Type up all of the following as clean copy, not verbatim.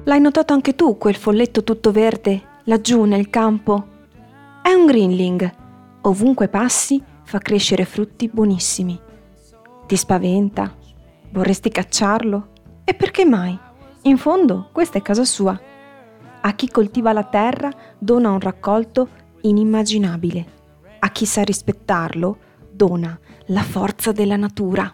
L'hai notato anche tu, quel folletto tutto verde, laggiù nel campo? È un greenling. Ovunque passi fa crescere frutti buonissimi. Ti spaventa? Vorresti cacciarlo? E perché mai? In fondo, questa è casa sua. A chi coltiva la terra dona un raccolto inimmaginabile. A chi sa rispettarlo dona la forza della natura.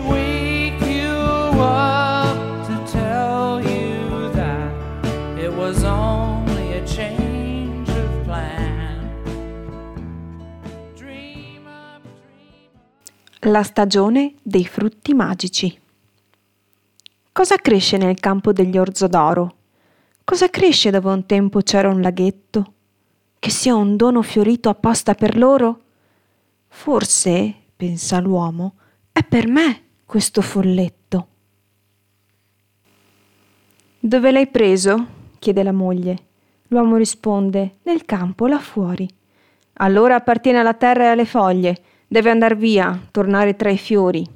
La stagione dei frutti magici. Cosa cresce nel campo degli Orzodoro? Cosa cresce dove un tempo c'era un laghetto? Che sia un dono fiorito apposta per loro? Forse, pensa l'uomo, è per me questo folletto. Dove l'hai preso? Chiede la moglie. L'uomo risponde, nel campo, là fuori. Allora appartiene alla terra e alle foglie. Deve andar via, tornare tra i fiori.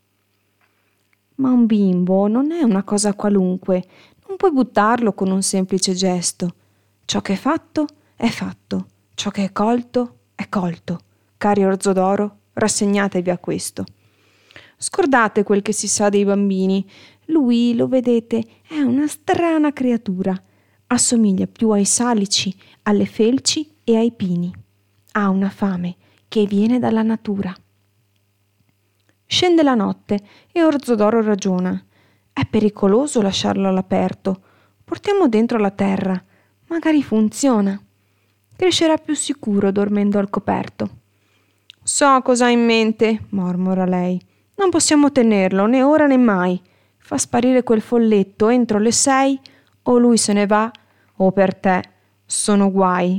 Ma un bimbo non è una cosa qualunque, non puoi buttarlo con un semplice gesto. Ciò che è fatto, ciò che è colto, è colto. Cari Orzodoro, rassegnatevi a questo. Scordate quel che si sa dei bambini. Lui, lo vedete, è una strana creatura. Assomiglia più ai salici, alle felci e ai pini. Ha una fame che viene dalla natura. Scende la notte e Orzodoro ragiona. È pericoloso lasciarlo all'aperto. Portiamo dentro la terra. Magari funziona. Crescerà più sicuro dormendo al coperto. So cosa ha in mente, mormora lei. Non possiamo tenerlo, né ora né mai. Fa sparire quel folletto entro le 6, o lui se ne va, o per te sono guai.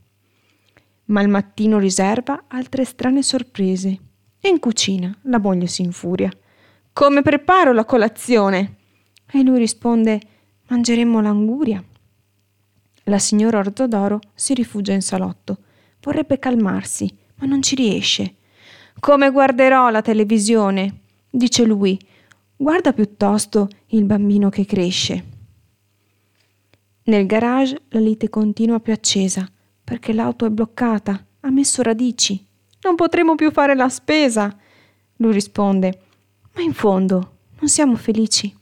Ma il mattino riserva altre strane sorprese. E in cucina la moglie si infuria. Come preparo la colazione? E lui risponde, mangeremo l'anguria. La signora Orzodoro si rifugia in salotto. Vorrebbe calmarsi, ma non ci riesce. Come guarderò la televisione? Dice lui. Guarda piuttosto il bambino che cresce. Nel garage la lite continua più accesa, perché l'auto è bloccata, ha messo radici. Non potremo più fare la spesa. Lui risponde, ma in fondo non siamo felici.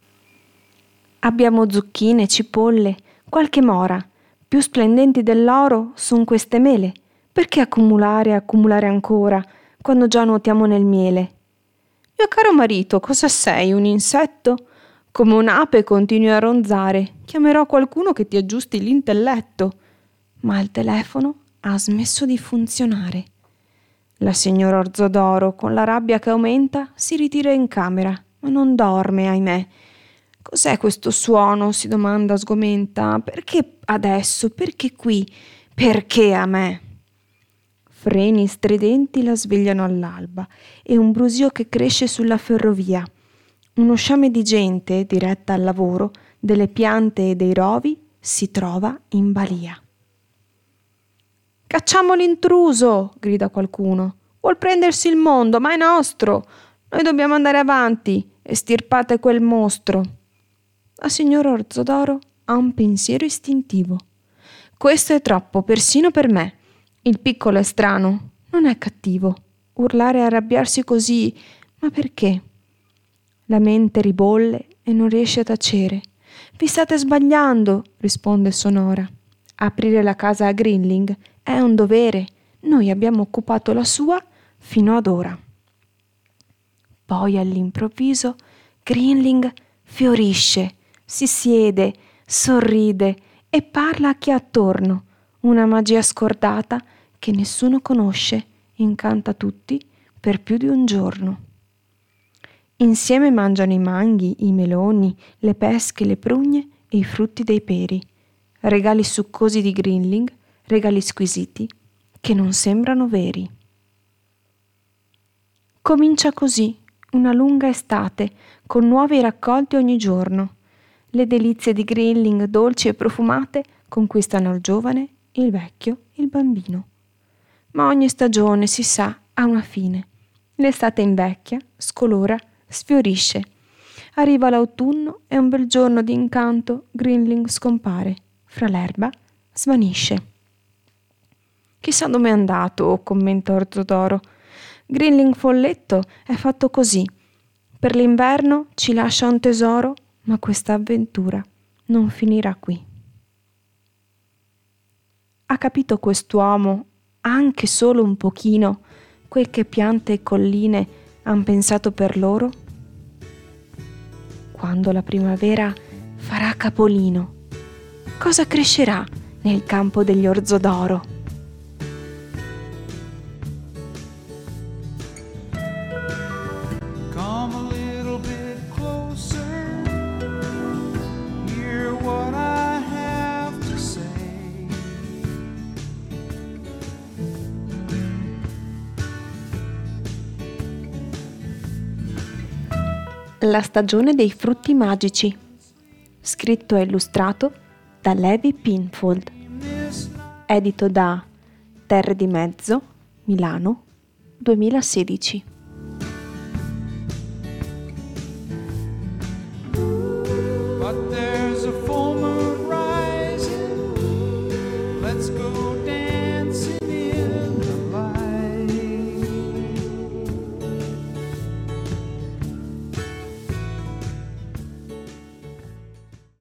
Abbiamo zucchine, cipolle, qualche mora. Più splendenti dell'oro son queste mele. Perché accumulare e accumulare ancora, quando già nuotiamo nel miele? Mio caro marito, cosa sei, un insetto? Come un'ape continui a ronzare. Chiamerò qualcuno che ti aggiusti l'intelletto. Ma il telefono ha smesso di funzionare. La signora Orzodoro, con la rabbia che aumenta, si ritira in camera, ma non dorme, ahimè. Cos'è questo suono? Si domanda sgomenta. Perché adesso? Perché qui? Perché a me? Freni stridenti la svegliano all'alba e un brusio che cresce sulla ferrovia. Uno sciame di gente, diretta al lavoro, delle piante e dei rovi, si trova in balia. Cacciamo l'intruso, grida qualcuno. Vuol prendersi il mondo, ma è nostro. Noi dobbiamo andare avanti. Estirpate quel mostro. La signora Orzodoro ha un pensiero istintivo. Questo è troppo, persino per me. Il piccolo è strano, non è cattivo. Urlare e arrabbiarsi così, ma perché? La mente ribolle e non riesce a tacere. Vi state sbagliando, risponde sonora. Aprire la casa a Greenling è un dovere. Noi abbiamo occupato la sua fino ad ora. Poi all'improvviso Greenling fiorisce, si siede, sorride e parla a chi è attorno. Una magia scordata che nessuno conosce, incanta tutti per più di un giorno. Insieme mangiano i manghi, i meloni, le pesche, le prugne e i frutti dei peri. Regali succosi di Greenling, regali squisiti che non sembrano veri. Comincia così una lunga estate con nuovi raccolti ogni giorno. Le delizie di Greenling dolci e profumate conquistano il giovane, il vecchio, il bambino. Ma ogni stagione, si sa, ha una fine. L'estate invecchia, scolora, sfiorisce. Arriva l'autunno e un bel giorno d'incanto Grinling scompare, fra l'erba svanisce. Chissà dove è andato, commenta Orzodoro. Grinling folletto è fatto così. Per l'inverno ci lascia un tesoro, ma questa avventura non finirà qui. Ha capito quest'uomo, anche solo un pochino, quel che piante e colline han pensato per loro? Quando la primavera farà capolino, cosa crescerà nel campo degli Orzodoro? Come a little bit closer, hear what I have to say. La stagione dei frutti magici, scritto e illustrato da Levi Pinfold, edito da Terre di Mezzo, Milano, 2016.